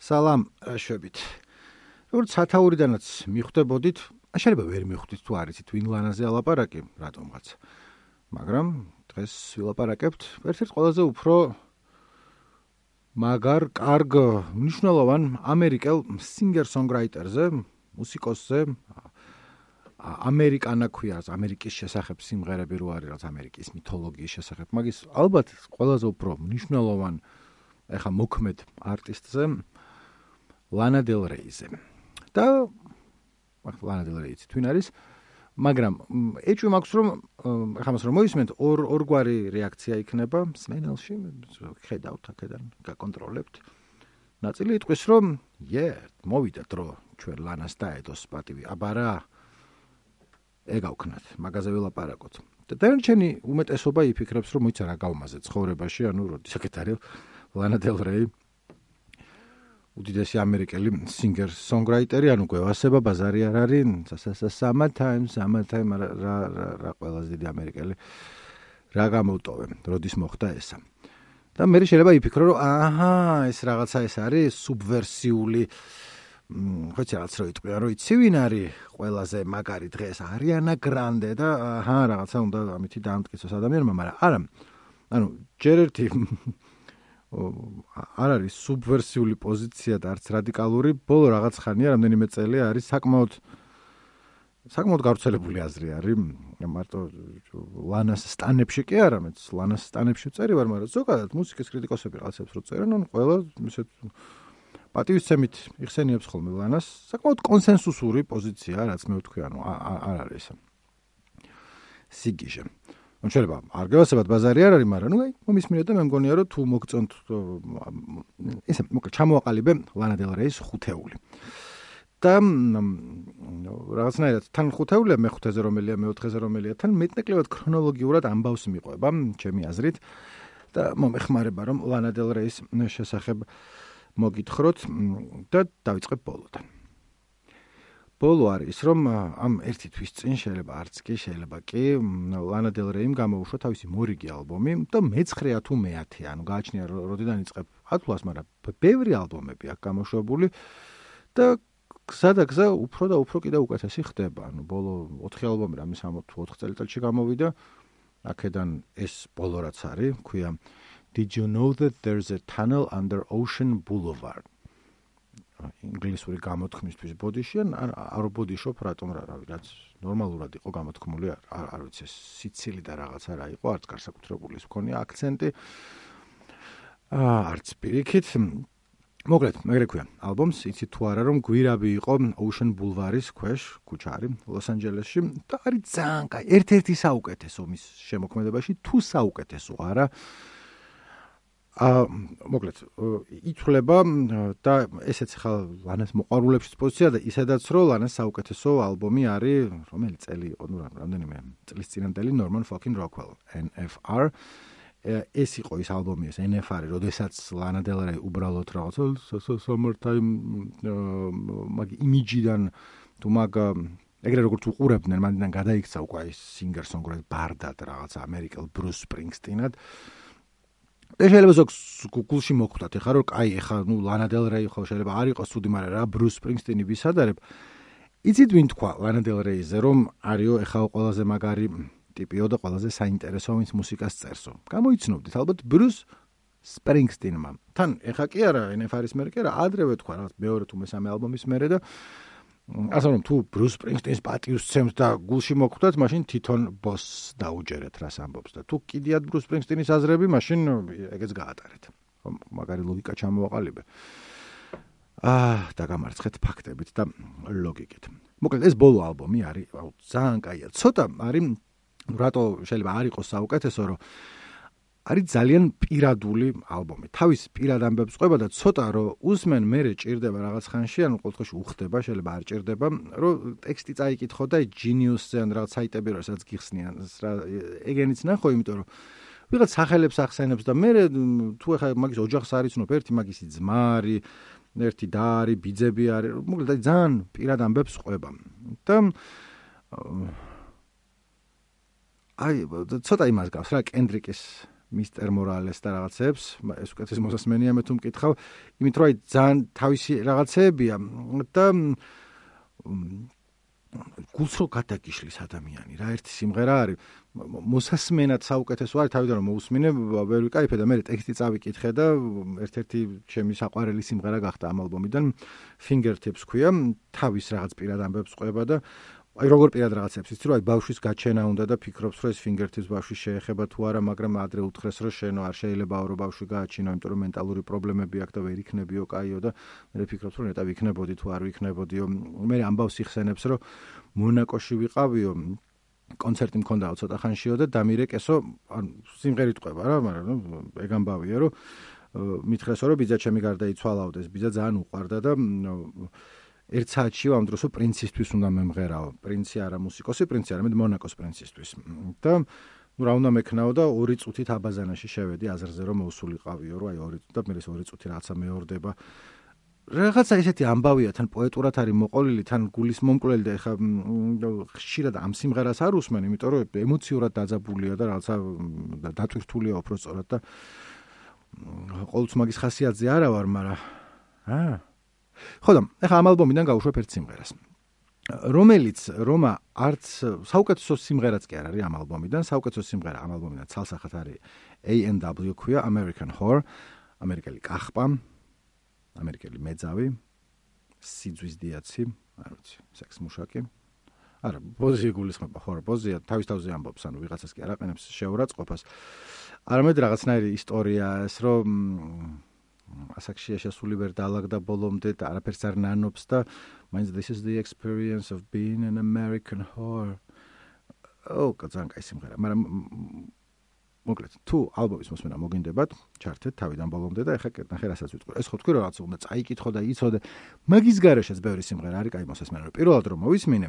სალამ შვებით. როგორც სათაურიდანაც მიხვდებოდით, შეიძლება ვერ მიხვდით თუ არიცით ვინ ლანაზე ალაპარაკი, რატომღაც. მაგრამ დღეს ვილაპარაკებთ ერთ-ერთ ყველაზე უფრო მაგარ, კარგ, მნიშვნელოვან ამერიკელ singer-songwriter-ზე, მუსიკოსზე, ამერიკანა ქვია, ამერიკის შესახებ სიმღერები რო არის, რაც ამერიკის მითოლოგიის შესახებ, მაგის ალბათ ყველაზე უფრო მნიშვნელოვან ეხა მოქმედ არტისტზე ლანა დელ რეიზე. და ლანა დელ რეიზე თვინ არის, მაგრამ ეჭვი მაქვს რომ ახამას რომ მოისმენთ ორგვარი რეაქცია იქნება სმენელში, ხედავთ აქედან, გაკონტროლებთ. ნაწილი იტყვის რომ მოვიდა დრო ჩვენ ლანას დაედოს პატივი, აბა რა ეგავქნათ, მაგაზე ველაპარაკოთ. და დანარჩენი უმეტესობა იფიქრებს რომ მოიცა რა გავმაზე ცხოვრებაში, ანუ როდესაც არის ლანა დელ რეი უდიდესი ამერიკელი singer-songwriter-ი, ანუ გვევასება ბაზარი არ არის, summertime რა ყველაზე დიდი ამერიკელი რა გამოვტოვე, როდის მოხდა ესა. და მე შეიძლება იფიქრო რომ ეს რაღაცა ეს არის სუბვერსიული ხოც რაღაც რო იტყვია, რომ იცი ვინ არის ყველაზე მაგარი დღეს არიანა გრანდე და რაღაცა უნდა ამითი დაამტკიცოს ადამიანმა, მაგრამ არა. ანუ ჯერ ერთი არ არის სუბვერსიული პოზიცია და არც რადიკალური, ბოლო რაღაც ხანია, რამდენიმე წელია არის საკმაოდ გავრცელებული აზრი არის. მარტო ლანას სტანებში კი არა, მეც ლანას სტანებში წერი ვარ, მაგრამ ზოგადად მუსიკის კრიტიკოსები რაღაცებს რო წერენ, ანუ ყველა ისეთ პატივისცემით იხსენიებს ხოლმე ლანას, საკმაოდ კონსენსუსური პოზიცია, რაც მე ვთქვი, ანუ არ არის სიგიჟე. შეიძლება არ გევასებათ ბაზარი არ არის, მაგრამ მომისმინეთ და მე მგონია რომ თუ მოგწონთ ესე მოკლედ ჩამოვაყალიბე ლანა დელ რეის ხუთეული. და რაღაცნაირად თან ხუთეულია, მეხუთეზე რომელია, მეოთხეზე რომელია, თან მეტნაკლებად ქრონოლოგიურად ამბავს მიყვება, ჩემი აზრით და მომეხმარება რომ ლანა დელ რეის შესახებ მოგითხროთ და დავიწყებ ბოლოდან. ბოლო არის რომ ამ ერთი თვის წინ შეიძლება არც კი, შეიძლება კი ლანა დელ რეიმ გამოუშვა თავისი მორიგი ალბომი და მე-9 თუ მე-10, ანუ გააჩნია როდიდან იწყებ ათვლას, მაგრამ ბევრი ალბომები აქვს გამოშვებული და გზა უფრო და უფრო კიდევ უკეთესი ხდება. ანუ ბოლო 4 ალბომი რამის 4 წელიწადში გამოვიდა. აქედან ეს ბოლო რაც არის, ქვია Did you know that there's a tunnel under Ocean Boulevard? ინგლისური გამოთქმისთვის ბოდიში არ ბოდიშობ რატომ რაც ნორმალურად იყო გამოთქმული არ ვიცი სიცილი და რაღაცა რა იყო არც განსაკუთრებული მქონია აქცენტი არც პირიქით მოკლედ მეგრე ქვია ალბომს იცით თუ არა რომ გვირაბი იყო Ocean Boulevard-ის ქვეშ ქუჩა არის ლოს-ანჯელესში და არის ძალიან კაი ერთ-ერთი საუკეთესო მის შემოქმედებაში თუ საუკეთესო არა მოკლედ ითვლება და ესეც ხალ ლანას მოყვარულების პოზიცია და ისედაც რომ ლანას საუკეთესო ალბომი არის რომელი წელი იყო ნუ რამდენიმე წლის წინანდელი Norman fucking Rockwell NFR ეს იყო ის ალბომი ეს NFR-ი როდესაც ლანა დელ რეი უბრალოდ რაღაცა summertime მაგ იმიჯიდან თუ მაგ ეგრე როგორც უყურებდნენ მანდიდან გადაიქცა უკვე ის singer-songwriter ბარდად რაღაცა ამერიკელ Bruce Springsteen-ად და შეიძლება ზოგს Google-ში მოხვდათ, ეხლა რომ კაი, ეხლა ნუ ლანა დელ რეი ხო შეიძლება არ იყოს ცუდი, მაგრამ რა Bruce Springsteen-ი ვისადარებ. იცით ვინ თქვა ლანა დელ რეიზე, რომ არისო ეხლა ყველაზე მაგარი ტიპიო და ყველაზე საინტერესო ვინც მუსიკას წერსო. გამოიცნობდით ალბათ Bruce Springsteen-მა. თან ეხლა კი არა, NFR-ის მერე კი არა, ადრევე თქვა რაღაც მეორე თუ მესამე ალბომის მერე და ასე რომ თუ Bruce Springsteen-ის პატივს ცემს და გულში მოხვდათ, მაშინ თვითონ ბოსს დაუჯერეთ რას ამბობს და თუ კიდიათ Bruce Springsteen-ის აზრები, მაშინ ეგეც გაატარეთ. მაგარი ლოგიკა ჩამოვაყალიბე. დაგამარცხეთ ფაქტებით და ლოგიკით. მოკლედ ეს ბოლო ალბომი არის, ძალიან კაია. ცოტა არის რატო შეიძლება არ იყოს საუკეთესო, რომ არის ძალიან პირადული ალბომი. თავის პირად ამბებს ყვება და ცოტა რომ უსმენ მერე ჭირდება რაღაც ხანში, ანუ ყოველთვის უხდება, შეიძლება არ ჭირდება, რომ ტექსტი წაიკითხო და Genius-ზე ან რაღაც საიტები რასაც გიხსნიან, ეგენიც ნახო, იმიტომ რომ ვიღაც სახელებს ახსენებს და მერე თუ ეხა მაგის ოჯახს არიცნობ, ერთი მაგისი ძმა არის, ერთი და არის, ბიძები არის, მოკლედ ძალიან პირად ამბებს ყვება. და ცოტა იმას გავს რა კენდრიკის მისტერ მორალეს და რაღაცებს, ეს უკეთეს მოსასმენია მე თუ მკითხავ, იმით რომ აი ძალიან თავისი რაღაცეებია და გულს რო გადაგიშლის ადამიანი რა ერთი სიმღერა არის მოსასმენად საუკეთესო არის თავიდან რომ მოусმინე ვერ ვიკაიფე და მე ტექსტი წავიკითხე და ერთ-ერთი ჩემი საყვარელი სიმღერა გახდა ამ ალბომიდან Fingertips ქვია თავის რაღაც პირად ამბებს ყვება და აი როგორ პირად რაღაცებს იცი რომ აი ბავშვის გაჩენა უნდა და ფიქრობს რომ ეს Fingertips ბავშვის შეეხება თუ არა მაგრამ ადრე უთხრეს რომ შენო არ შეიძლება რომ ბავშვი გააჩინო იმიტომ რომ მენტალური პრობლემები აქვს და ვერ იქნებიო კაიო და მე ფიქრობს რომ ნეტა ვიქნებოდი თუ არ ვიქნებოდიო მე ამბავს იხსენებს რომ მონაკოში ვიყავიო კონცერტი მქონდაო ცოტა ხანშიო და დამირეკესო სიმღერით ყვება რა მაგრამ ეგ ამბავია რომ მითხრესო რომ ბიძა ჩემი გარდაიცვალავდეს ბიძა ძალიან უყვარდა და ერთ საათში ამ დროსო პრინცისთვის უნდა მემღერაო პრინცი არა მუსიკოსი პრინცი არა მე მონაკოს პრინცისთვის და ნუ რა უნდა მექნაო და 2 წუთით აბაზანაში შევედი აზრზე რომ მოусულიყავიო რომ აი 2 წუთი და მე ეს 2 წუთი რაღაცა მეორდება რაღაცა ესეთი ამბავია თან პოეტურად არის მოყოლილი თან გულის მომკვლელი და ეხა ხშირად ამ სიმღერას არ უსმენ იმიტომ რომ ემოციურად დაძაბულია და რაღაცა დატვირთულია უბრალოდ და ყოველთვის მაგის ხასიათზე არა ვარ მაგრამ ხო და ეხა ამ ალბომიდან გავუშვებ ერთ სიმღერას რომელიც რომა არც საუკეთესო სიმღერაც კი არ არის ამ ალბომიდან საუკეთესო სიმღერა ამ ალბომიდან ცალსახად არის A&W ქვია American Whore ამერიკელი კახპა ამერიკელი მეძავი სიძვის დიაცი არ ვიცი სექს მუშაკი არა ბოზი გულისხმობა ხო ბოზია თავის თავზე ამბობს ანუ ვიღაცას კი არ აყენებს შეურაცხყოფას არამედ რაღაცნაირი ისტორია ეს რომ ასაკშია შესული ვერ დაალაგდა ბოლომდე და არაფერს არ ნანობს და მაინც this is the experience of being an American whore ძალიან კაი სიმღერა მაგრამ მოკლედ თუ ალბომის მოსმენა მოგინდებათ ჩართეთ თავიდან ბოლომდე და ეხა ნახე რასაც ვიტყვი ეს ხო თქვი რომ რაღაც უნდა წაიკითხო და იცოდე მაგის გარეშეც ბევრი სიმღერა არის კაი მოსასმენა პირველად რომ მოვისმინე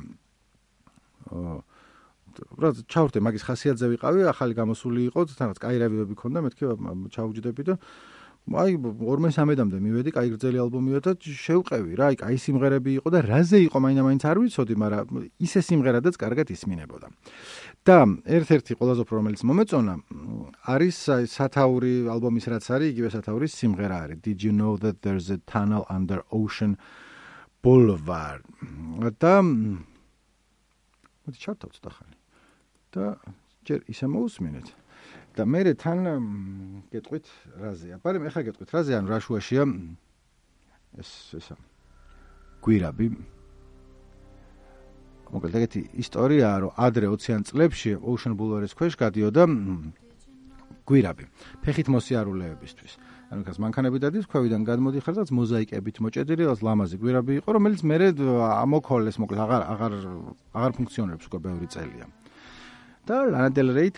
რა ჩავრდე მაგის ხასიათზე ვიყავი ახალი გამოსული იყო თან კაი რევიუები ქონდა მეთქი ჩაუჯდები და აი 2-3-დამდე მივედი, კაი გრძელი ალბომია და შევყევი რა, აი კაი სიმღერები იყო და რაზე იყო მაინც არ ვიცოდი, მაგრამ ისე სიმღერადაც კარგად ისმინებოდა. და ერთ-ერთი ყველაზე უფრო რომელიც მომეწონა არის სათაური ალბომის რაც არის, იგივე სათაურის სიმღერა არის. Did you know that there's a tunnel under Ocean Boulevard? და მოდი ჩავთავ ცოტა ხანი. და ჯერ ისე მოусმინეთ. და მე თან გეტყვით რაზეა. მაგრამ ეხლა გეტყვით რაზეა, ანუ რა შუაშია ესა. გვირაბი. მოკლედ ეგეთი ისტორიაა, რომ ადრე 20-იან წლებში Ocean Boulevard-ის ქვეშ გადიოდა გვირაბი. ფეხით მოსიარულეებისთვის. ანუ კაც მანქანები დადის ქვევიდან გადმოდიხარ და მოზაიკებით მოჭედილი, რაც ლამაზი გვირაბი იყო, რომელიც მერე ამოქოლეს, მოკლედ აღარ ფუნქციონირებს უკვე ბევრი წელია. და Lana Del Rey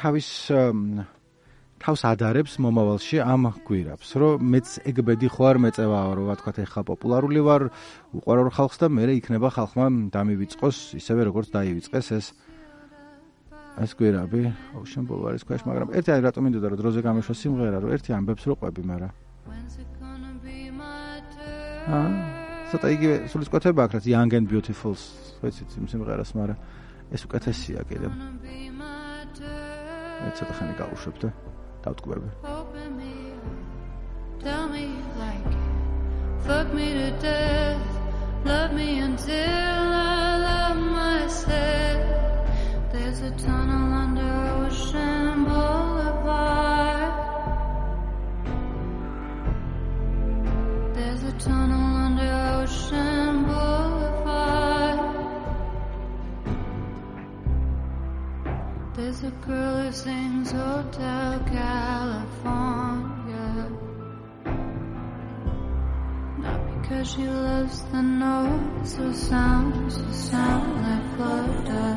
თავს ადარებს მომავალში ამ გვირაბს, რომ მეც ეგბედი ხوار მეწევაო, რომ ვთქვათ ეხლა პოპულარული ვარ, უყვარვარ ხალხს და მე იქნება ხალხმა დამივიწყოს, ისევე როგორც დაივიწყეს ეს გვირაბი Ocean Boulevard-ის ქვეშ, მაგრამ ერთი არის რატომ მინდოდა რომ დროზე გამეშვა სიმღერა, რომ ერთი ამბებს რო ყვები, მაგრამ ცოტა იგივე სულისკვეთება აქვს, რაც Young and Beautiful-ს, ვიცით იმ სიმღერას, მაგრამ ეს უკეთესია კიდევ. მე ცოტა ხანი გავუშვებ და დავტკბები. Tell me you like it. Fuck me to death. Love me until I love myself. There's a tunnel under Ocean Boulevard. There's a tunnel under Ocean Boulevard. There's a girl who sings Hotel California. Not because she loves the notes or sounds like flutter.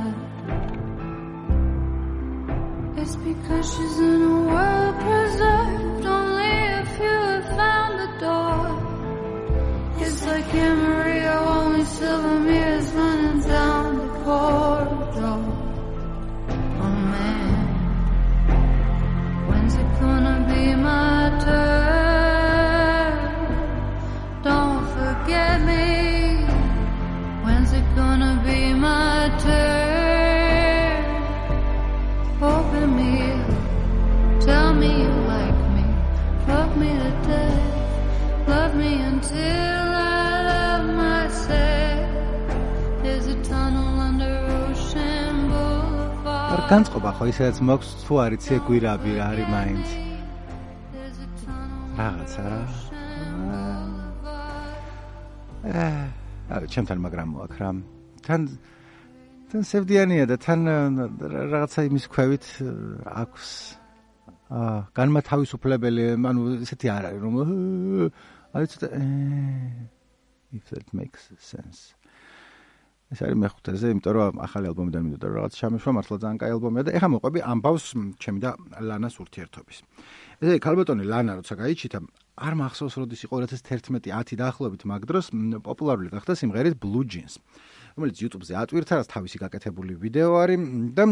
It's because she's in a world preserved. Only a few have found the door. It's like Amarillo, only silver mirrors running down the corridor. Oh man, when's it gonna be my turn? Don't forget me. When's it gonna be my turn? Open me up, tell me you Still I love myself. There's a tunnel under Ocean Boulevard. არ განწყობა ხო ისედაც მოქვს თუ არ იცი გვირაბი რა არის მაინც. რაღაცა რა. ჩემთან მაგრამ მოაქვს რა. თან სევდიანია და თან რაღაცა იმის ქვევით აქვს განმათავისუფლებელი, ანუ ესეთი არ არის რომ აი ცოტა if that makes sense. ეს არის მეხუთეზე, იმიტომ რომ ახალი ალბომიდან მინდოდა რაღაც ჩამეშვა, მართლა ძალიან კაი ალბომია და ეხლა მოყვები ამბავს ჩემი და ლანას ურთიერთობის. ესე ქალბატონი ლანა როცა გაიჩითა, არ მახსოვს როდის იყო 2011-10 დაახლოებით მაგ დროს პოპულარული გახდა სიმღერით Blue Jeans, რომელიც YouTube-ზე ატვირთა, რაც თავისი გაკეთებული ვიდეო არის და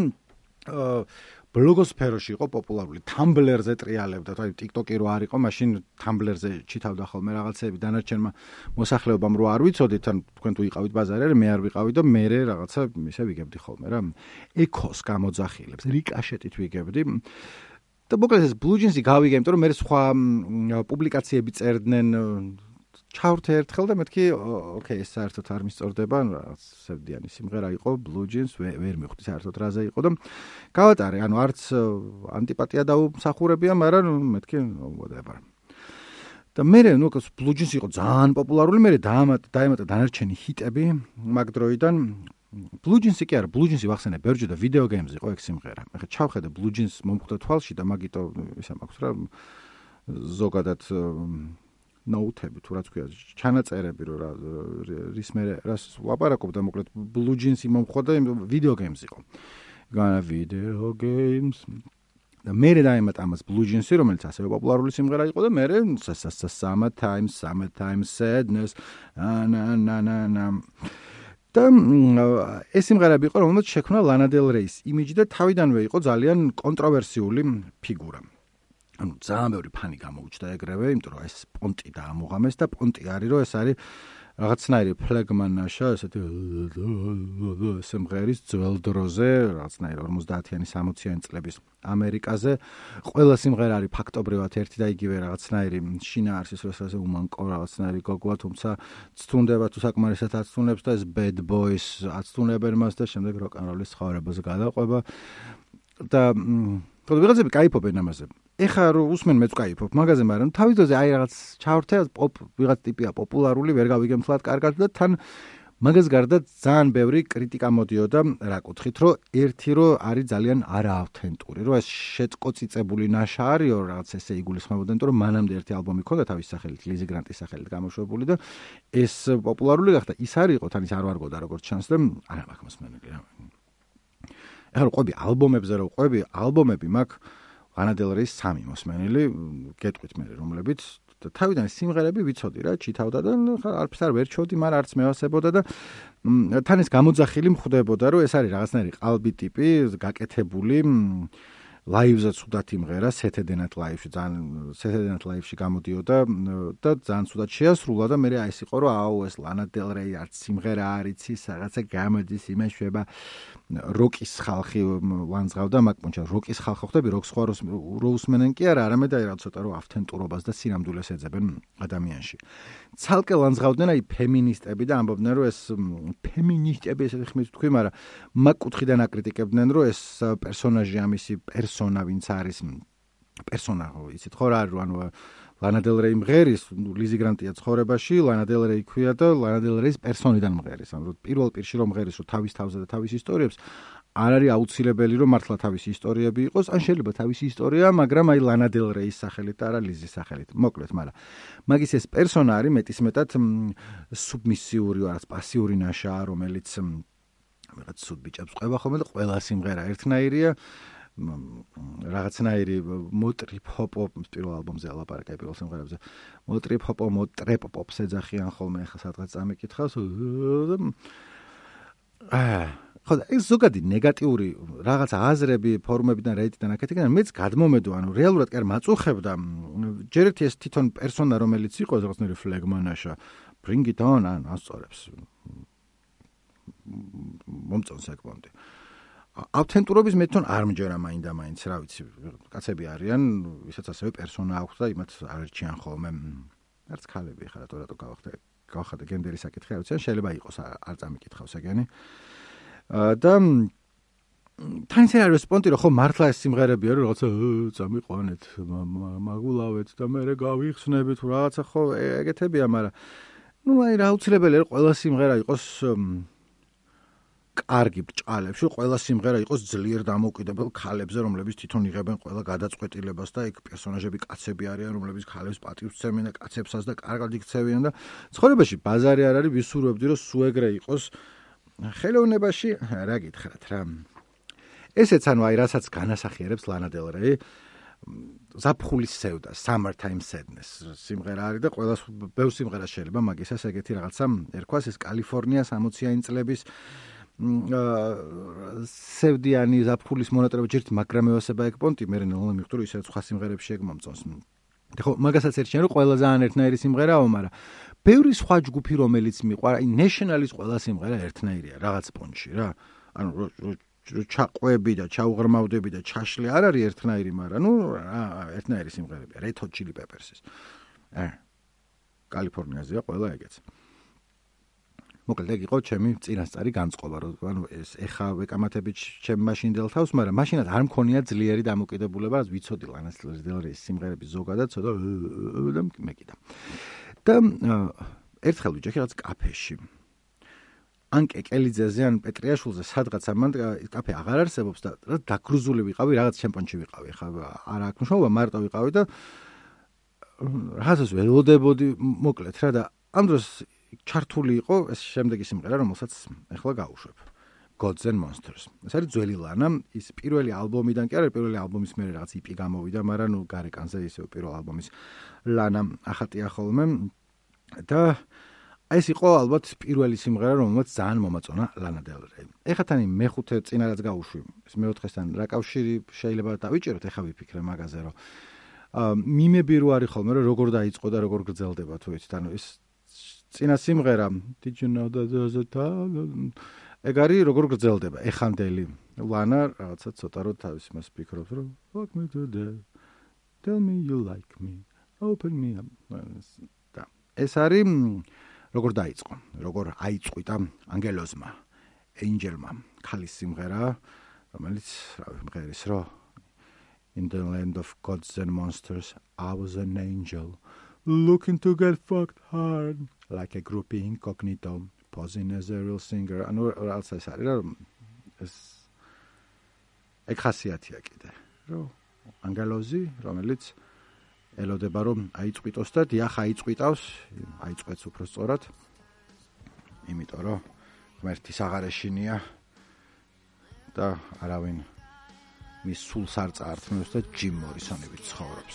ბლოგოსფეროში იყო პოპულარული. Tumblr-ზე ტრიალებდა, თვით TikTok-ი რო არ იყო, მაშინ Tumblr-ზე ჩითავდა ხოლმე რაღაცები დანარჩენმა მოსახლეობამ რო არ ვიცოდით, ან თქვენ თუ იყავით ბაზარზე, მე არ ვიყავი და მე რაღაცა ისე ვიგებდი ხოლმე რა. ეკოს გამოძახილებს, რიკაშეტით ვიგებდი. და მოკლედ ეს Blue Jeans-ი გავიგე, იმიტომ რომ მე სხვა პუბლიკაციები წერდნენ ჩავრთე ერთხელ და მეთქი ოკეი, ეს საერთოდ არ მისწორდება, რაღაც სევდიანი სიმღერა იყო Blue Jeans, ვერ მივხვდი საერთოდ რაზე იყო და გავატარე, ანუ არც ანტიპატია დაუმსახურებია, მაგრამ მეთქი whatever. და მე Blue Jeans იყო ძალიან პოპულარული, მე დაემატა დანარჩენი ჰიტები მაგ დროიდან. Blue Jeans-ი კი არა, Blue Jeans-ი ვახსენე, ბერჯოდა ვიდეო გეიმზე იყო ეგ სიმღერა. ეხლა ჩავხედე Blue Jeans მომხვდა თვალში და მაგიტო ისა მაქვს რა ზოგადად ნოუთები თუ რაც ქვია, ჩანაწერები რო რის მე რას ლაპარაკობ და მოკლედ Blue Jeans-ი მომხვდა ვიდეო გეიმზე იყო. განა ვიდეო გეიმს და მე დაემატა ამას Blue Jeans-ი, რომელიც ასევე პოპულარული სიმღერა იყო და მე Summertime Sadness na და ეს სიმღერები იყო, რომელსაც შექმნა Lana Del Rey-ის იმიჯი და თავიდანვე იყო ძალიან კონტროვერსიული ფიგურა. ანუ ძალიან ბევრი ფანი გამოუჩნდა ეგრევე, იმიტომ რომ ეს პონტი დაამოღამეს და პონტი არის, რომ ეს არის რაღაცნაირი ფლეგმანაშა, ესეთი სიმღერის ძველ დროზე, რაღაცნაირი 50-იანი 60-იანი წლების ამერიკაზე. ყველა სიმღერა არის ფაქტობრივად ერთი და იგივე რაღაცნაირი შინაარსის როსაზე უმანკო რაღაცნაირი გოგოა, თუმცა ცთუნდება თუ საკმარისად აცთუნებს და ეს Bad Boys აცთუნებენ მას და შემდეგ როკ-ენ-როლის ცხოვრებას გადაყვება და თორე ვიღაცები кайფობენ ამაზე. ეხლა რო უსმენ მეც кайფობ მაგაზე, მაგრამ თავის დროზე აი რაღაც ჩავრთე ვიღაც ტიპია პოპულარული, ვერ გავიგებ თლად კარგად და თან მაგას გარდა ძალიან ბევრი კრიტიკა მოდიოდა რა კუთხით, რომ ერთი რო არის ძალიან არაავთენტური, რომ ეს შეწკოწიწებული ნაშა არისო, რაღაც ესე იგულისხმებოდა, იმიტომ რომ მანამდე ერთი ალბომი ჰქონდა თავის სახელით, Lizzy Grant-ის სახელით გამოშვებული და ეს პოპულარული გახდა. ის არ იყო, თან ის არ ვარგოდა როგორც ჩანს და არა მაქვს მოსმენელი რა. ეხლა ყვები ალბომებზე რო ყვები, ალბომები მაქვს Lana Del Rey-ის 3 მოსმენელი, გეტყვით მე რომლებიც და თავიდან სიმღერები ვიცოდი რა, ჩითავდა და არც არ ვერ ჩოვდი, მაგრამ არც მევასებოდა და თან ეს გამოძახილი მხვდებოდა, რომ ეს არის რაღაცნაირი ყალბი ტიპი, გაკეთებული ლაივზე ცუდად იმღერა, Saturday Night Live-ში გამოდიოდა და ძალიან ცუდად შეასრულა და მე აი ეს იყო, რომ აუ ეს Lana Del Rey არც სიმღერა არ იცის, რაღაცა გამოდის, იმეშვება. როკის ხალხი ლანძღავდა მაგ პონჩა როკის ხალხი ხვდები როკს სხვა რო უსმენენ კი არა არამედ აი რაღაც ცოტა რო ავთენტურობას და სინამდვილეს ეძებენ ადამიანში ცალკე ლანძღავდნენ აი ფემინისტები და ამბობდნენ რომ ეს ფემინისტები ესე ხმით თქვი მაგრამ მაგ კუთხიდან აკრიტიკებდნენ რომ ეს პერსონაჟი ამისი პერსონა ვინც არის პერსონა იცით ხო რა არის ანუ Lana Del Rey მღერის, Lizzy Grant-ია ცხოვრებაში, Lana Del Rey ქვია და Lana Del Rey-ის პერსონიდან მღერის. ანუ პირველ პირში რომ მღერის, რომ თავის თავზე და თავის ისტორიებს არ არის აუცილებელი რომ მართლა თავისი ისტორიები იყოს, ან შეიძლება თავისი ისტორია, მაგრამ აი Lana Del Rey-ის სახელით და არა Lizzy-ის სახელით. მოკლედ, მაგრამ მაგის ეს პერსონა არის მეტისმეტად სუბმისიური, რაღაც პასიური ნაშაა, რომელიც რაღაც სულ ბიჭებს ყვება ხოლმე და ყველა სიმღერა ერთნაირია. რაღაცნაირი მოტრიპ ჰოპ პირველ ალბომზე ალაპარაკე პირველ სიმღერებზე მოტრიპ ჰოპ მოტრეპ პოპს ეძახიან ხოლმე ახლა სადღაც წამიკითხავს ხო ეს ზოგადი ნეგატიური რაღაც აზრები ფორუმებიდან რეიტიდან აკეთებენ მეც გადმომედო ანუ რეალურად კი არ მაწუხებდა ჯერ ერთი ეს თვითონ პერსონა რომელიც იყო რაღაცნაირი ფლეგმანაშა bring it on ან ასწორებს მომწონს საკმაოდ ავთენტურობის მე თვითონ არ მჯერა მაინც რა ვიცი კაცები არიან ვისაც ასევე პერსონა აქვს და იმათ არ ერჩიან ხოლმე არც ქალები ხარ რატო გავახადე გენდერის საკითხი არ ვიცი ან შეიძლება იყოს არ წამიკითხავს ეგენი და თან ისე არის სპონტი რომ ხო მართლა ეს სიმღერებია რომ რაღაცა წამიყვანეთ მაგულავეთ და მე გავიხსნებით თუ რაღაცა ხო ეგეთებია მაგრამ ნუ აი რა უცლებელია რომ ყველა სიმღერა იყოს კარგი ბრჭყალებში ყველა სიმღერა იყოს ძლიერ დამოუკიდებელ ქალებზე რომლებიც თვითონ იღებენ ყველა გადაწყვეტილებას და იქ პერსონაჟები კაცები არიან რომლებიც ქალებს პატივს სცემენ და კაცებსაც და კარგად იქცევიან და ცხოვრებაში ბაზარი არ არის ვისურვებდი რომ სულ ეგრე იყოს ხელოვნებაში რა გითხრათ რა ესეც ანუ აი რასაც განასახიერებს ლანა დელ რეი ზაფხულის სევდა summertime sadness სიმღერა არის და ყველა ბევრ სიმღერას შეიძლება მაგისას ეგეთი რაღაცა ერქვას ეს კალიფორნია 60-იანი წლების სევდიანი ზაფხულის მონატრება ჯერთ მაგრამ ევასება ეგ პონტი მე ნელა მიხდო რომ ისე სხვა სიმღერებში ეგ მომწონს ხო მაგასაც ერჩიან რომ ყველა ძალიან ერთნაირი სიმღერაო მაგრამ ბევრი სხვა ჯგუფი რომელიც მიყვარა აი national-ის ყველა სიმღერა ერთნაირია რაღაც პონტში რა ანუ რო ჩაყვები და ჩაუღრმავდები და ჩაშლი არ არის ერთნაირი მაგრამ ნუ ერთნაირი სიმღერებია Red Hot Chili Peppers-ის კალიფორნიაზეა ყველა ეგეც მოკლედ ეგ იყო ჩემი წინასწარი განწყობა რომ ანუ ეს ეხა ვეკამათებით ჩემ მაშინდელ თავს მაგრამ მაშინაც არ მქონია ძლიერი დამოკიდებულება რაც ვიცოდი ლანას დელ რეის სიმღერების ზოგადად ცოტა და მეკიდა და ერთხელ ვიჯექი რაღაც კაფეში ან კეკელიძეზე ან პეტრიაშვილზე სადღაც ამან კაფე აღარ არსებობს და დაკრუზული ვიყავი რაღაც ჩემპონში ვიყავი ხა არა აქვს მშობა მარტო ვიყავი და რაღაცას ველოდებოდი მოკლედ რა და ამ დროს ჩართული იყო ეს შემდეგი სიმღერა რომელსაც ახლა გავუშვებ Gods and Monsters ეს არის ძველი ლანა ის პირველი ალბომიდან კი არა პირველი ალბომის მერე რაღაც EP გამოვიდა მაგრამ ნუ გარეკანზე ისე პირველ ალბომის ლანა ახატია ხოლმე და ეს იყო ალბათ პირველი სიმღერა რომელმაც ძალიან მომაწონა ლანა დელ რეი ეხლა თან მეხუთე წინარაც გავუშვი ეს მეოთხესთან რა კავშირი შეიძლება დავიჭეროთ ეხლა ვიფიქრე მაგაზე რომ მიმები რო არის ხოლმე რომ როგორ დაიწყო და როგორ გრძელდება თუ იცით ანუ ეს წინა სიმღერა Did you know that there's a time ეგ არის როგორ გრძელდება ეხანდელი ლანა რაღაცა ცოტა რო თავის მას ფიქრობს რომ fuck me to death tell me you like me open me up და ეს არის როგორ დაიწყო როგორ აიწყვიტა ანგელოზმა ენჯელმა ქალის სიმღერა რომელიც რა ვიმღერის რო In the land of gods and monsters I was an angel looking to get fucked hard like a groupie incognito posing as a real singer ანუ რაღაცა ეს არის რომ ეს ეგ ხასიათია კიდე რომ ანგელოზი რომელიც ელოდება რომ აიწყვიტოს და დიახ აიწყვიტავს აიწყვეტს უფრო სწორად იმიტომ რომ ღმერთის აღარეშინია და არავინ მის სულს არ წაართმევს და ჯიმ მორისონი ცხოვრობს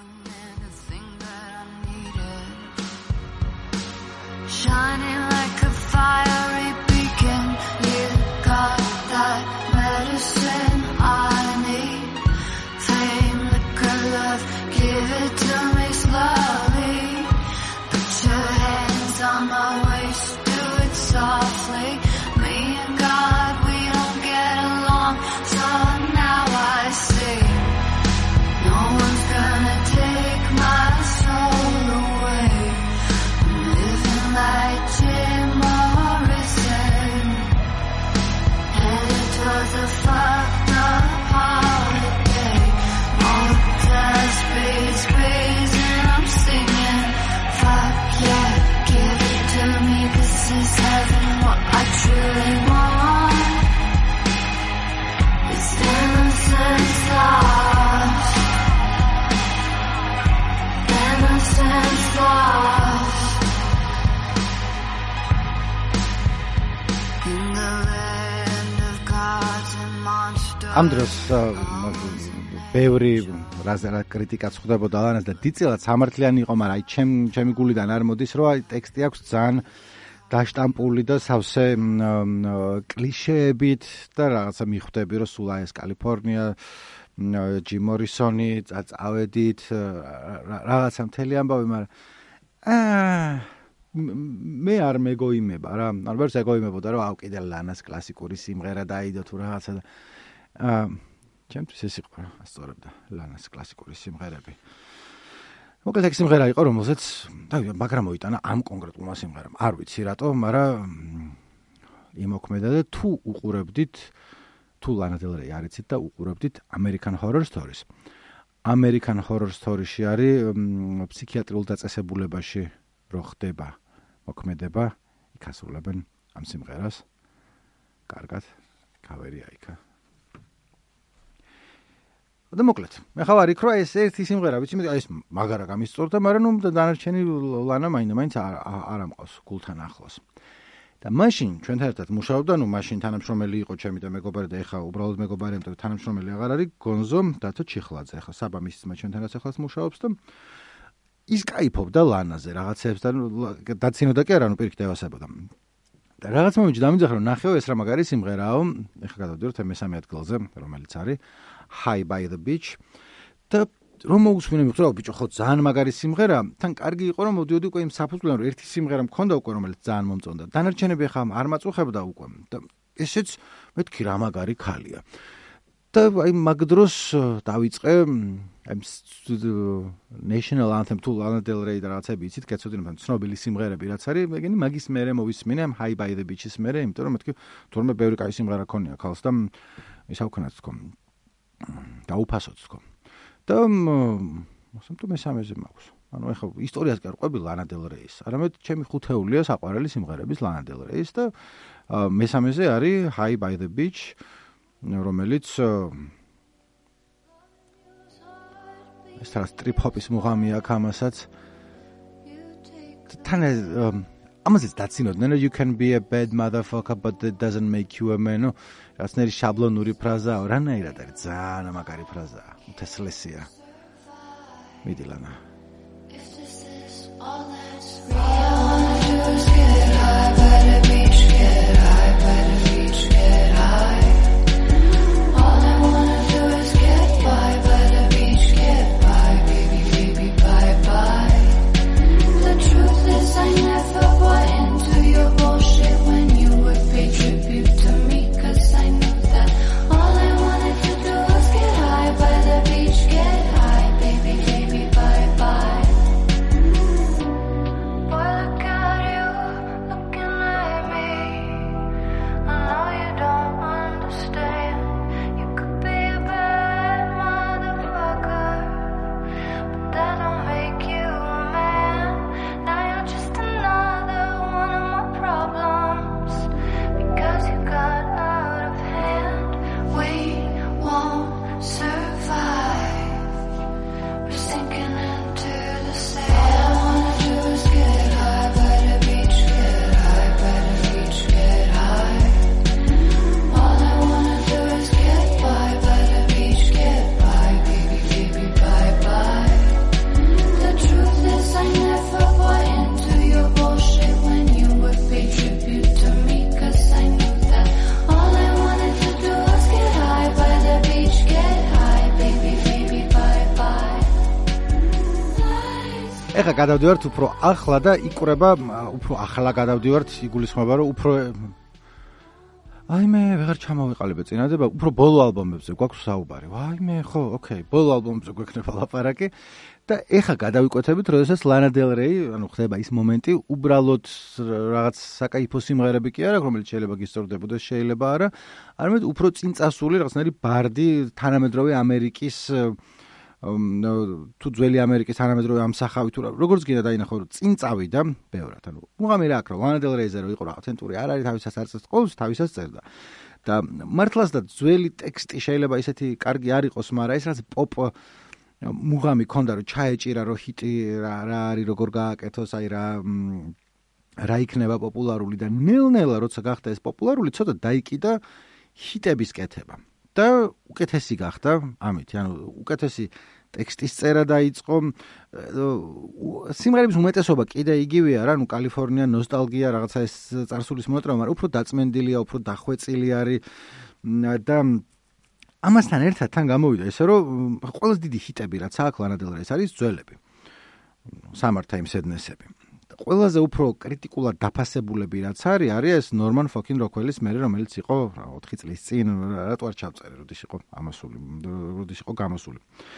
Shining like a fiery beacon you got that medicine I need fame, liquor, love give it to me slowly put your hands on my waist do it softly me and God we don't get along so now I see no one's gonna take my soul away I'm living like Jim Morrison headed towards a fucked up holiday all the glass beats crazy I'm singing fuck yeah give it to me this is heaven what I truly want it's innocence lost innocence lost in the land of gods and monsters ამ დროს ბევრი რა კრიტიკაც ხდებოდა ლანას და დიდწილად სამართლიანი იყო მაგრამ აი ჩემი გულიდან არ მოდის რომ აი ტექსტი აქვს ძალიან დაშტამპული და სავსე კლიშეებით და რაღაცა მიხვდები რომ სულ აი ეს კალიფორნია ჯიმ მორისონი წავედით რაღაცა მთელი ამბავი მაგრამ მე არ მეგოიმება რა არ ვერც ეგოიმებოდა რომ აუ კიდე ლანას კლასიკური სიმღერა დაიდო თუ რაღაცა და ჩემთვის ეს იყო რა ასწორებდა ლანას კლასიკური სიმღერები მოკლედ ეგ სიმღერა იყო, რომელზეც მაგრამ მოიტანა ამ კონკრეტულმა სიმღერამ. არ ვიცი რატო, მაგრამ იმოქმედა და თუ უყურებდით, თუ ლანა დელ რეი არიცით და უყურებდით American Horror Stories. American Horror Stories-ში არის ფსიქიატრიულ დაწესებულებაში რო ხდება მოქმედება, იქ ასრულებენ ამ სიმღერას. კარგად, კავერია იქა. და მოკლედ, მე ხარ იქ რა ეს ერთი სიმღერა, ვიცი მე ეს მაგარა გამისწორდა, მაგრამ ნუ დანარჩენი ლანა მაინც არ ამყავს გულთან ახლოს. და მაშინ ჩვენთან ერთად მუშაობდა, ნუ მაშინ თანამშრომელი იყო ჩემი და მეგობარი და ეხა უბრალოდ მეგობარი, ამიტომ თანამშრომელი აღარ არის, გონზო დათო ჩიხლაძე. ეხა საბამის ძმა ჩვენთანაც ახლაც მუშაობს და ის кайფობდა ლანაზე რაღაცებს და დაცინოდა კი არა, ნუ პირიქით ევასებოდა. და რაღაც მომენტში დამიძახე რომ ნახეო ეს რა მაგარი სიმღერაო, ეხა გადავდივართ მესამე ადგილზე, რომელიც არის High by the Beach. და რომ მოусმინე მიხსოვ ბიჭო ხო ძალიან მაგარი სიმღერა, თან კარგი იყო რომ მოდიოდი უკვე იმ საფუძვლიდან რომ ერთი სიმღერა მქონდა უკვე რომელიც ძალიან მომწონდა. დანარჩენები ახლა არ მაწუხებდა უკვე და ესეც მეთქი რა მაგარი ქალია. და აი მაგ დროს დავიწყე ამ National Anthem თუ Lana Del Rey და რაღაცები იცით, კეცოდინებთან ცნობილი სიმღერები რაც არის, მეგენი მაგის მერე მოვისმინე ამ High by the Beach-ის მერე, იმიტომ რომ მეთქი თორმე ბევრი კაი სიმღერა ქონია ქალს და ისა ვქონათ თქო. დაუფასოთ თქო. და მოსამტო მესამეზე მაქვს. ანუ ეხლა ისტორიას კი არ ყვები Lana Del Rey-ის. არამედ ჩემი ხუთეულია საყვარელი სიმღერების Lana Del Rey-ის და მესამეზე არის High by the Beach, რომელიც ეს ტრიპ ჰოპის მუღამია ამასაც. თან ამაზეც დაცინოდნენ you can be a bad motherfucker but that doesn't make you a man. რაცნერი შაბლონური ფრაზაა, რანაირად არის ძალიან მაგარი ფრაზაა. თესლესია. მიდი ლანა. ეხა გადავდივართ უფრო ახლა და იკვრება უფრო ახლა გადავდივართ იგულისხმება რომ უფრო აი მე ვეღარ ჩამოვიყალიბე წინადება უფრო ბოლო ალბომებზე გვაქვს საუბარი ვაი მე ხო ოკეი ბოლო ალბომებზე გვექნება ლაპარაკი და ეხა გადავიკვეთებით როდესაც Lana Del Rey ანუ ხდება ის მომენტი უბრალოდ რაღაც საკაიფო სიმღერები კი არა რომელიც შეიძლება გისწორდებოდეს შეიძლება არა არამედ უფრო წინწასული რაღაცნაირი ბარდი თანამედროვე ამერიკის თუ ძველი ამერიკის თანამედროვე ამსახავი თუ როგორც გინდა დაინახო წინ წავიდა ბევრად ანუ მუღამი რა აკრა Lana Del Rey-ზე რო იყო რა ავთენტური არ არის თავისას არ წერს ყოველთვის თავისას წერდა და მართლაც და ძველი ტექსტი შეიძლება ისეთი კარგი არ იყოს მაგრამ ეს რაც პოპ მუღამი ქონდა რომ ჩაეჭირა რომ ჰიტი რა არის როგორ გააკეთოს აი რა იქნება პოპულარული და ნელ-ნელა როცა გახდა ეს პოპულარული ცოტა დაიკიდა ჰიტების კეთება და უკეთესი გახდა ამით ანუ უკეთესი ტექსტის წერა დაიწყო სიმღერების უმეტესობა კიდე იგივეა რა ნუ კალიფორნია ნოსტალგია რაღაცა ეს წარსულის მონატრავა მაგრამ უფრო დაწმენდილია უფრო დახვეწილი არის და ამასთან ერთად თან გამოვიდა ესე რომ ყველაზე დიდი ჰიტები რაც აქვს Lana Del Rey-ის არის ძველები Summertime Sadness-ები ყველაზე უფრო კრიტიკულად დაფასებულები რაც არის ეს Norman fucking Rockwell-ის მერე რომელიც იყო 4 წლის წინ რატო არ ჩავწერე როდის იყო გამოსული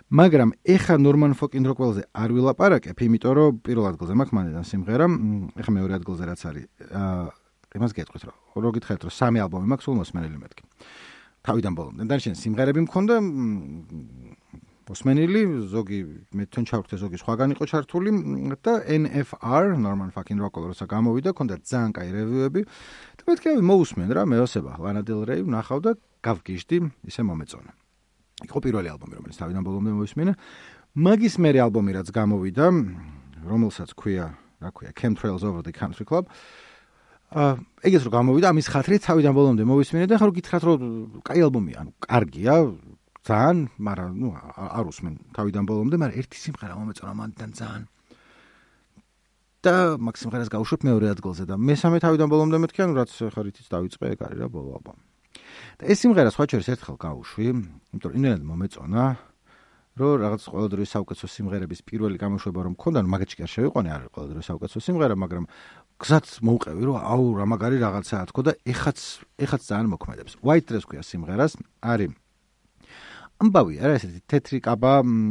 მაგრამ ეხა ნორმან ფოკინ როკველზე არ ვილაპარაკებ, იმიტომ რომ პირველ ადგილზე მაქვს მანდიდან სიმღერა, ეხა მეორე ადგილზე რაც არის, იმას გეტყვით რომ გითხარით რომ 3 ალბომი მაქვს სულ მოსმენილი მეთქი. თავიდან ბოლომდე. დანარჩენი სიმღერები მქონდა მოსმენილი, ზოგი მე თქვენ ჩავხვდე, ზოგი სხვაგან იყო ჩართული და NFR, Norman fucking Rockwell, როცა გამოვიდა, ქონდა ძალიან კაი რევიუები და მეთქი მოусმენ რა, მეოსება, Lana Del Rey ვნახავ და გავგიჟდი, ისე მომეწონა. იყო პირველი ალბომი, რომელიც თავიდან ბოლომდე მოვისმინე. მაგის მერე ალბომი რაც გამოვიდა, რომელსაც ქვია, რა ქვია, Chemtrails Over the Country Club. ეგეც რო გამოვიდა, ამის ხათრით თავიდან ბოლომდე მოვისმინე და ხარ გითხრათ რომ კაი ალბომია, ანუ კარგია, ძალიან, მაგრამ არ უსმენ თავიდან ბოლომდე, მაგრამ ერთი სიმღერა მომეწონა მანდან ძალიან. და მაგ სიმღერას გავუშვებ მეორე ადგილზე და მესამე თავიდან ბოლომდე მეთქი, ანუ რაც ხარ ითიც დავიწყე, ეგ არის რა ბოლო ალბომი. და ეს სიმღერა სხვა შორის ერთხელ გავუშვი, იმიტომ რომ იმენად მომეწონა, რომ რაღაც ყველა დროის საუკეთესო სიმღერების პირველი გამოშვება რომ მქონდა, ნუ მაგაჩი კი არ შევიყვანე, არ არის ყველა დროის საუკეთესო სიმღერა, მაგრამ გზად მოვყევი, რომ აუ რა მაგარი რაღაცაა თქო და ეხაც ძალიან მოქმედებს. White Dress ქვია სიმღერას, არის ამბავია რა ესეთი თეთრი კაბა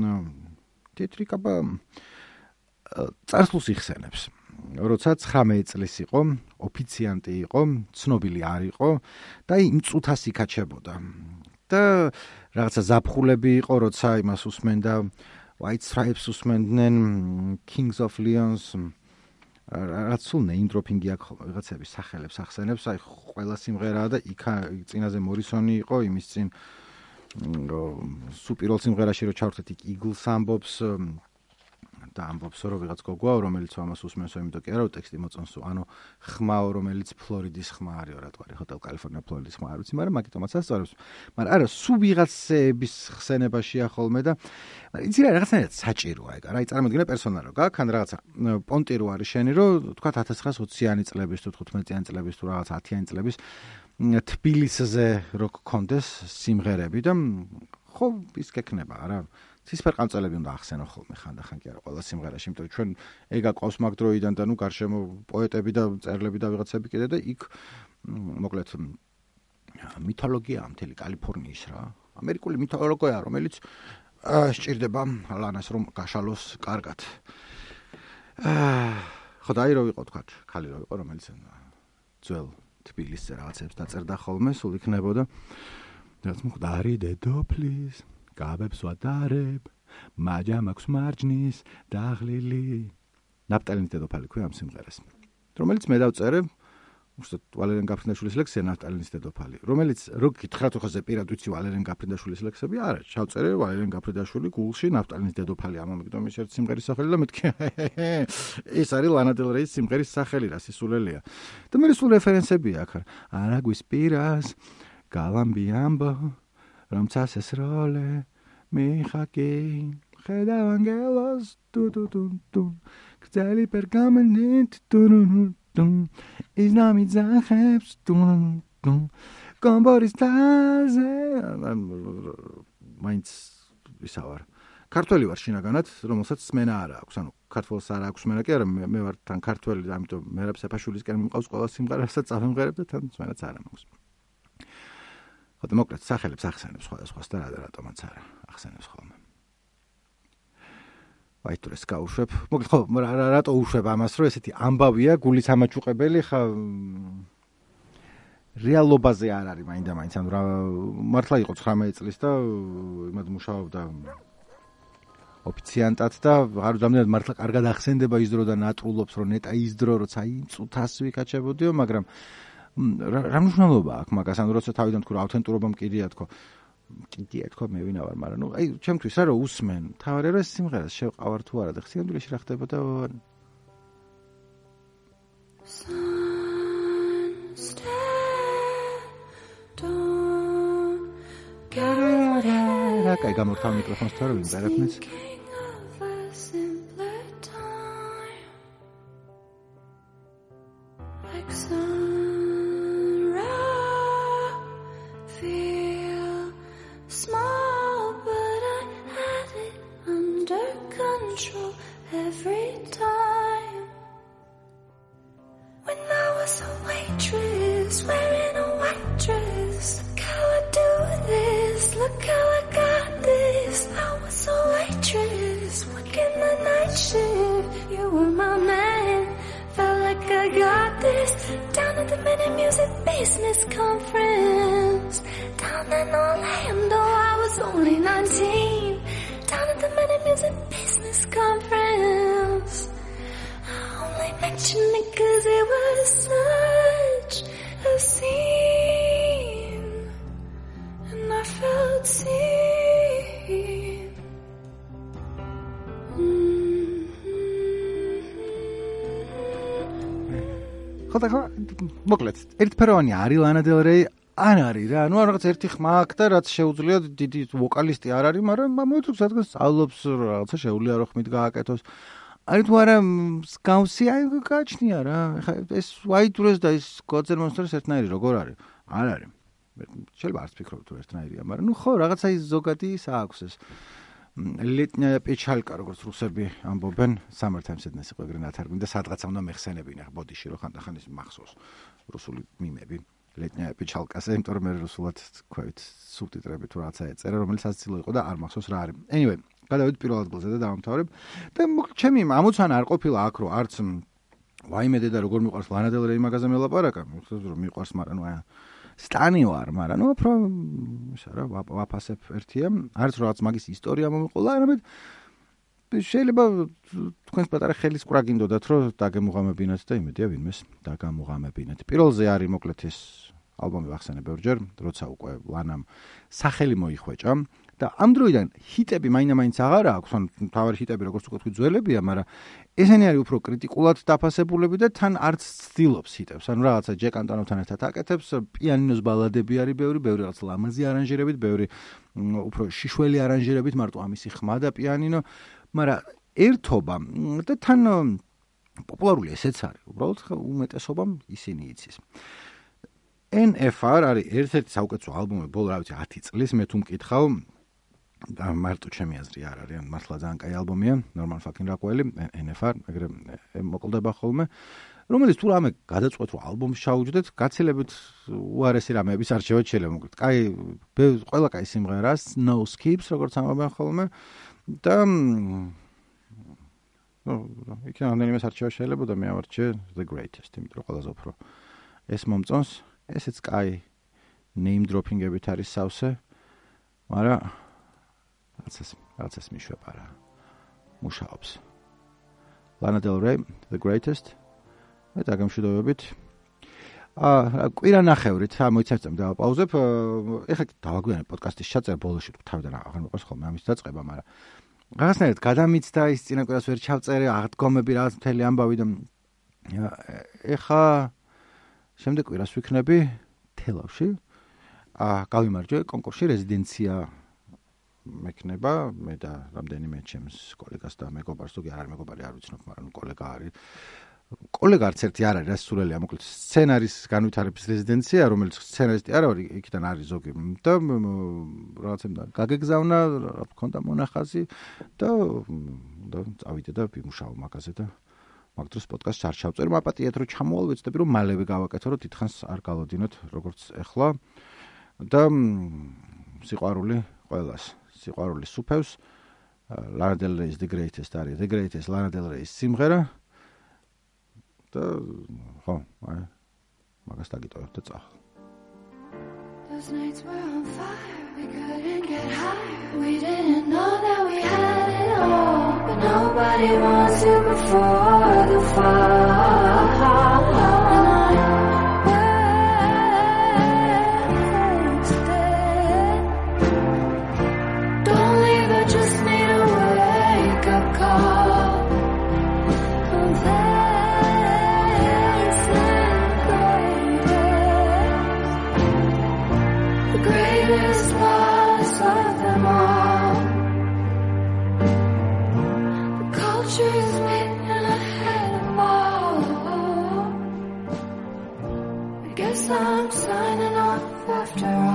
წარსულს იხსენებს. როცა 19 წლის იყო, ოფიციანტი იყო, ცნობილი არ იყო და იმ წუთას იქაჩებოდა. და რაღაცა ზაფხულები იყო, როცა იმას უსმენდა White Stripes უსმენდნენ, Kings of Leons, რაც სულ name dropping-ი აქვს რაღაცების სახელებს ახსენებს, აი ყველა სიმღერაა და იქ წინაზე მორისონი იყო, იმის წინ სუპიროლ სიმღერაში რო ჩავრთეთ იქ Eagles ამბობს და ამბობს რომ ვიღაც გოგოა რომელიც ამას უსმენსო იმიტომ კი არა რომ ტექსტი მოწონსო ანუ ხმაო რომელიც ფლორიდის ხმა არის რა თქვა ჰოტელ კალიფორნია ფლორიდის ხმა არ ვიცი მაგრამ მაგიტომაც ასწორებს მაგრამ არა სულ ვიღაცების ხსენებაშია ხოლმე და იცი რა რაღაცნაირად საჭიროა ეგ რა წარმოიდგინე პერსონა რო გაქვს ან რაღაცა პონტი რო არის შენი რო თქვა 1920-იანი წლების თუ 15-იანი წლების თუ რაღაც 10-იანი წლების თბილისზე რო გქონდეს სიმღერები და ხო ის გექნება რა ცისფერყანწელები უნდა ახსენო ხოლმე ხანდახან კი არა ყველა სიმღერაში იმიტომ რომ ჩვენ ეგ აყავს მაგ დროიდან და ნუ გარშემო პოეტები და წერლები და ვიღაცები კიდე და იქ მოკლედ მითოლოგია მთელი კალიფორნიის რა ამერიკული მითოლოგია რომელიც სჭირდება ლანას რომ გაშალოს კარგად ხო და აი რო ვიყო თქვა ხალი რო ვიყო რომელიც ძველ თბილისზე რაღაცებს დაწერდა ხოლმე სულ იქნებოდა რაც მოხდა არის დედოფლის გაბებს ვატარებ მაჯამ აქვს მარჯნის დაღლილი ნაფტალინის დედოფალი ქვია ამ სიმღერას რომელიც მე დავწერე უშუალოდ ვალერიან გაფრინდაშვილის ლექსია ნაფტალინის დედოფალი რომელიც რო გითხრათ ხოზე პირად ვიცი ვალერიან გაფრინდაშვილის ლექსები არა ჩავწერე ვალერიან გაფრინდაშვილი გულში ნაფტალინის დედოფალი ამომიგდომ ის ერთ სიმღერის სახელი და მეთქი ეს არის ლანა დელ რეის სიმღერის სახელი რა სისულელია და მე სულ რეფერენსებია აქ არა გვისპირას გალამბი ამბო რომ წასეს როლე მიხაკი ხედავ ანგელოს ტუტუტუტუ გწელი პერგამენტით ტურუნუტუ ის ნამი ძახებს ტუნუტუ კომბორის თაზე მაინც ისავარ ქართველი ვარ შინაგანად რომელსაც სმენა არა აქვს ანუ ქართველს არა აქვს სმენა კი არა მე ვარ თან ქართველი ამიტომ მერაბ საფაშვილისკენ მიმყავს ყველა სიმღერა რასაც წავიმღერებ და თან სმენაც არა მაქვს ხოდა მოკლედ სახელებს ახსენებს სხვადასხვას და რატომაც არა ახსენებს ხოლმე. ვაიტრეს გავუშვებ. მოკლედ ხო რატო უშვებ ამას რომ ესეთი ამბავია გულის ამაჩუყებელი ხა რეალობაზე არ არის მაინდა-მაინც ანუ რა მართლა იყო 19 წლის და იმად მუშაობდა ოფიციანტად და არ ზამნად მართლა კარგად ახსენდება ის დრო და ნატრულობს რომ ნეტა ის დრო როცა იმ წუთას ვიკაჩებოდიო მაგრამ რა მნიშვნელობა აქვს მაგას ანუ როცა თავიდან თქვი რა ავთენტურობა მკიდია თქო მე ვინა ვარ მაგრამ ნუ აი ჩემთვის რა რომ უსმენ თავარი რომ ეს სიმღერას შევყავარ თუ არა და ხსიამდვილეში რა ხდებოდა რა კაი გამორთავ მიკროფონს თუ არა ვიმღერებნეს Look how I got this. I was so shit. You were my man. Felt like I got this. Down at the Minute Music Business Conference. Down in Orlando, I was only 19. Down at the Minute Music Business Conference. I only mentioned it 'cause it was such a scene. And I felt seen. ხოდა მოკლედ ერთფეროვანი არის ლანა დელ რეი არ არის რა ნუ რაღაც ერთი ხმა აქვს და რაც შეუძლია დიდი ვოკალისტი არ არის მაგრამ მოიწევს ადგას სწავლობს რაღაცა შეუძლია რომ ხმით გააკეთოს აი თუ არა მსგავსი აი გაჩნია რა ეხა ეს White Dress და ეს Gods and Monsters ერთნაირი როგორ არის არ არის შეიძლება არც ფიქრობ თუ ერთნაირია მაგრამ ნუ ხო რაღაცა ის ზოგადი ის აქვს ეს ლეტნია პეჩალკა როგორც რუსები ამბობენ Summer Time Sadness იყო ეგრე ნათარგმნი და სადღაცა უნდა მეხსენებინა ბოდიში რომ ხანდახან ის მახსოვს რუსული მიმები ლეტნია პეჩალკაზე იმიტომ რომ მე რუსულად თქვით სუბტიტრები თუ რაღაცა ეწერა რომელიც ასცილო იყო და არ მახსოვს რა არის anyway გადავიდეთ პირველ ადგილზე და დავამთავრებ და ჩემი ამოცანა არ ყოფილა აქ რომ არც ვაიმედე და როგორ მიყვარს ლანა დელ რეი მაგაზე მელაპარაკა რომ მიყვარს მაგრამ ნუ სტანი ვარ, მაგრამ ნუ უფრო ისა რა ვაფასებ ერთია, არც რაღაც მაგის ისტორია მომიყოლა, არამედ შეიძლება თქვენს პატარა ხელის ყვრა გინდოდათ, რომ დაგემუღამებინათ და იმედია ვინმეს დაგამუღამებინათ. პირველზე არის მოკლედ ეს ალბომი ვახსენე ბევრჯერ, როცა უკვე ლანამ სახელი მოიხვეჭა და ამ დროიდან ჰიტები მაინც აღარა აქვს, ან თავარი ჰიტები როგორც უკვე ძველებია, მაგრამ ესენი არის უფრო კრიტიკულად დაფასებულები და თან არც ცდილობს ჰიტებს. ანუ რაღაცა ჯეკ ანტონოვთან ერთად აკეთებს, პიანინოს ბალადები არის ბევრი რაღაც ლამაზი არანჟირებით, ბევრი უფრო შიშველი არანჟირებით, მარტო ამისი ხმა და პიანინო, მაგრამ ერთობა და თან პოპულარული ესეც არის. უბრალოდ უმეტესობამ ისინი იცის. NFR არის ერთ-ერთი საუკეთესო ალბომი ბოლო რა ვიცი 10 წლის მე თუ მკითხავ და მარტო ჩემი აზრი არ არის, ან მართლა ძალიან კაი ალბომია, Norman fucking Rockwell, NFR, ეგრე მოკლდება ხოლმე, რომელიც თუ რამე გადაწყვეტ რომ ალბომს ჩაუჯდეთ, გაცილებით უარესი რამეების არჩევა შეიძლება მოკლედ. კაი, ყველა კაი სიმღერას, no skips, როგორც ამბობენ ხოლმე და იქ რამდენიმე არჩევა შეიძლება და მე ავარჩიე The Greatest, იმიტომ რომ ყველაზე უფრო ეს მომწონს, ესეც კაი name dropping-ებით არის სავსე, მაგრამ რაცას მიშვება რა მუშაობს Lana Del Rey The Greatest მე დაგემშვიდობებით კვირა ნახევრით მოიცავთ დავაპაუზებ ეხლა დავაგვიანებ პოდკასტის ჩაწერა ბოლოში თავიდან აღარ მიყვარს ხოლმე ამის დაწყება მაგრამ რაღაცნაირად გადამიცდა ის წინა კვირას ვერ ჩავწერე აღდგომები რაღაც მთელი ამბავი და ეხლა შემდეგ კვირას ვიქნები თელავში გავიმარჯვე კონკურსში რეზიდენცია მექნება მე და რამდენიმე ჩემს კოლეგას და მეგობარს თუ კი არ მეგობარი არ ვიცნობ მაგრამ კოლეგა არის კოლეგა არც ერთი არ არის რა სურელია მოკლედ სცენარის განვითარების რეზიდენცია რომელიც სცენარისტი არ არის იქიდან არის ზოგი და რაღაცა გაგეგზავნა რა ქონდა მონახაზი და წავიდე და ვიმუშაო მაგაზე და მაგ დროს პოდკასტს არ ჩავწერ მაპატიეთ რომ ჩამოვალ ვეცდები რომ მალევე გავაკეთო რომ თითქოს არ გავოდინოთ როგორც ეხლა და სიყვარული ყველას სიყვარული სუფევს Lana Del Rey is the greatest არის the greatest Lana Del Rey სიმღერა და ხო მაგას დაგიტოვებ და წავალ Those nights were on fire we couldn't get higher we didn't know that we had it all but nobody wants you before the fall I'm signing off after all